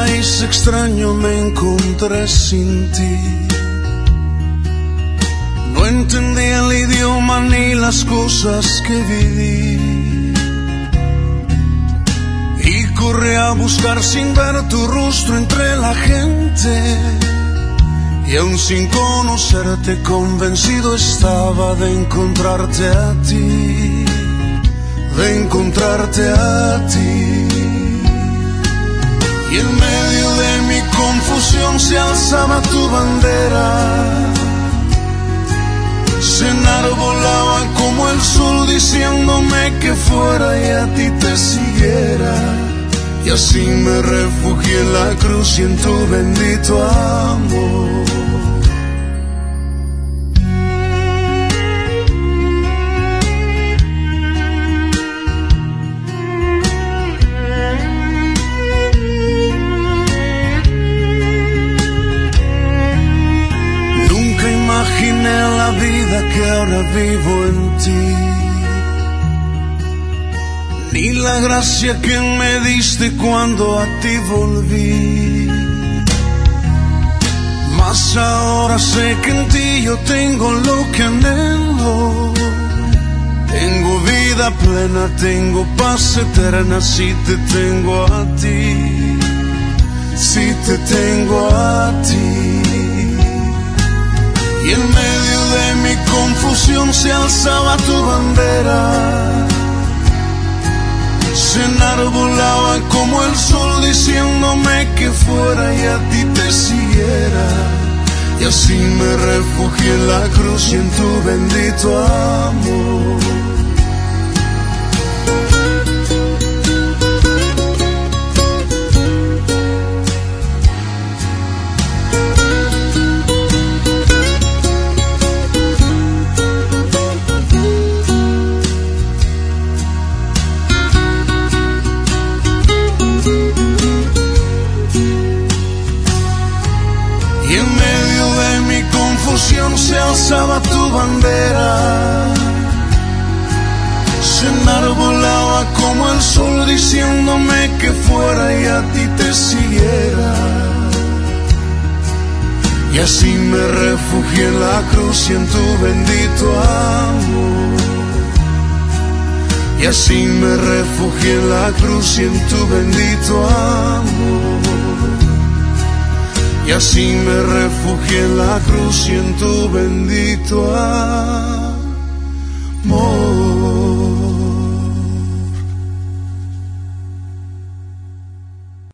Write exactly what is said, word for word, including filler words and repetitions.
país extraño me encontré sin ti. No entendí el idioma ni las cosas que viví, y corrí a buscar sin ver tu rostro entre la gente. Y aún sin conocerte, convencido estaba de encontrarte a ti, de encontrarte a ti. Y en medio de mi confusión se alzaba tu bandera, se enarbolaba como el sol diciéndome que fuera y a ti te siguiera. Y así me refugié en la cruz y en tu bendito amor. Nunca imaginé la vida que ahora vivo en ti, ni la gracia que me diste cuando a ti volví. Mas ahora sé que en ti yo tengo lo que anhelo. Tengo vida plena, tengo paz eterna si te tengo a ti, si te tengo a ti. Y en medio de mi confusión se alzaba tu bandera, se enarbolaba como el sol diciéndome que fuera y a ti te siguiera. Y así me refugié en la cruz y en tu bendito amor. Se alzaba tu bandera, se enarbolaba como el sol diciéndome que fuera y a ti te siguiera. Y así me refugié en la cruz y en tu bendito amor. Y así me refugié en la cruz y en tu bendito amor. Y así me refugié en la cruz y en tu bendito amor.